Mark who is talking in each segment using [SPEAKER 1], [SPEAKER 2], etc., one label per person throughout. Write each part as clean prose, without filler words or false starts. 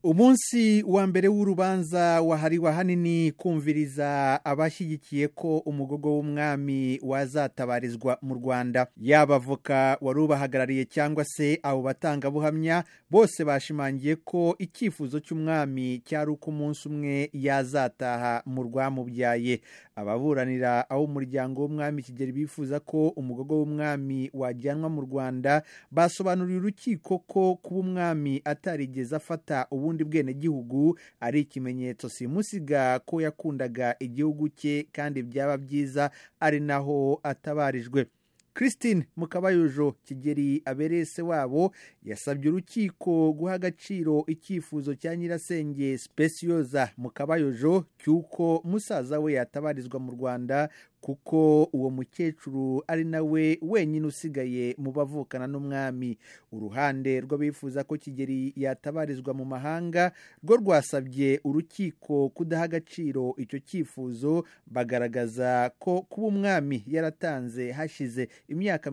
[SPEAKER 1] Umunsi wa mbere w'urubanza wahariwe ahanini kumviriza abashyigikiye ko umugogo w'umwami wazatabarizwa mu Rwanda. Yaba avoka wari ubahagarariye cyangwa se abo batangabuhamya bose bashimangiye ko icyifuzo cy'umwami cyari uko umunsi umwe yazataha mu rwamubyaye. Ababuranira abo umuryango w'umwami Kigeli bifuza ko umugogo w'umwami wajyanwa mu Rwanda basobanuriye urukiko ko kuba umwami atarigeze afata ubundi bwenegihugu ari ikimenyetso simusiga ko yakundaga igihugu cye kandi byaba byiza ari naho atabarijwe. Christine Mukabayojo Kigeli abereye se wabo yasabye urukiko guha agaciro icyifuzo cya nyirasenge Specioza Mukabayojo cy'uko musaza we yatabarizwa mu Rwanda kuko uwo mukecuru ari nawe wenyine usigaye mu bavukana n'umwami. Uruhande rw'abifuza ko Kigeli yatabarizwa mu mahanga rwo rwasabye urukiko kudaha agaciro icyo cyifuzo, bagaragaza ko kuba umwami yaratanze hashize imyaka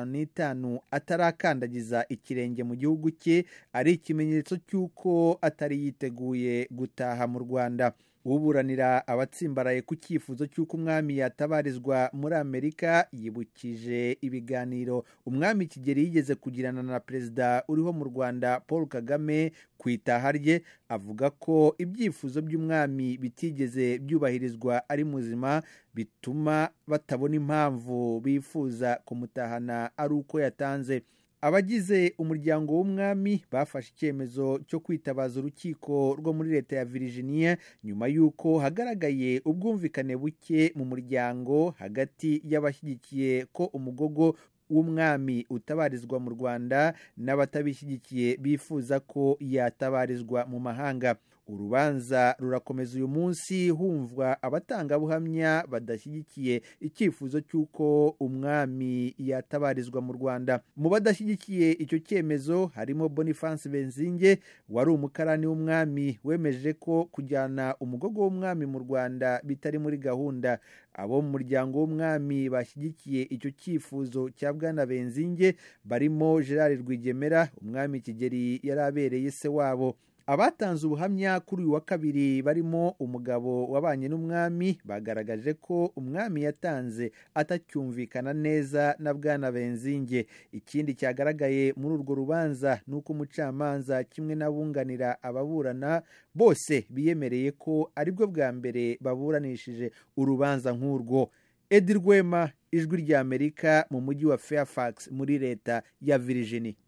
[SPEAKER 1] 55 atarakandagiza ikirenge mu gihugu cye ari ikimenyetso cy'uko atari yiteguye gutaha mu Rwanda. Uburanira abatsimbaraye ku cyifuzo cy'uko umwami yatabarizwa muri Amerika yibukije ibiganiro umwami Kigeli yigeze kugirana na perezida uriho mu Rwanda Paul Kagame ku itaha rye, avuga ko ibyifuzo by'umwami bitigeze byubahirizwa ari muzima, bituma batabona impamvu bifuza kumutahana ari uko yatanze. Abagize umuryango w'umwami bafashe icyemezo cyo kwitabaza urukiko rwo muri leta ya Virginia nyuma y'uko hagaragaye ubwumvikane buke mu muryango hagati y'abashyigikiye ko umugogo w'umwami utabarizwa mu Rwanda n'abatabishyigikiye bifuza ko yatabarizwa mu mahanga. Urubanza rurakomeza uyu munsi humvwa abatangabuhamya badashyigikiye icyifuzo cy'uko umwami yatabarizwa mu Rwanda. Mu badashyigikiye icyo cyemezo harimo Boniface Benzinge wari umukarani w'umwami wemeje ko kujyana umugogo w'umwami mu Rwanda bitari muri gahunda. Abo mu muryango w'umwami bashyigikiye icyo cyifuzo cya Bwana Benzinge barimo Gerard Rwigemera umwami Kigeli yari abereye se wabo. Abatanze ubuhamya kuri uyu wa kabiri barimo umugabo wabanye n'umwami bagaragaje ko umwami yatanze atacyumvikana neza na Bwana Benzinge. Ikindi cyagaragaye muri urwo rubanza nuko umucamanza kimwe n'abunganira ababurana bose biyemereye ko aribwo bwa mbere baburanishije urubanza nk'urwo. Edi Rwema, Ijwi ry'Amerika mu mujyi wa Fairfax muri leta ya Virginia.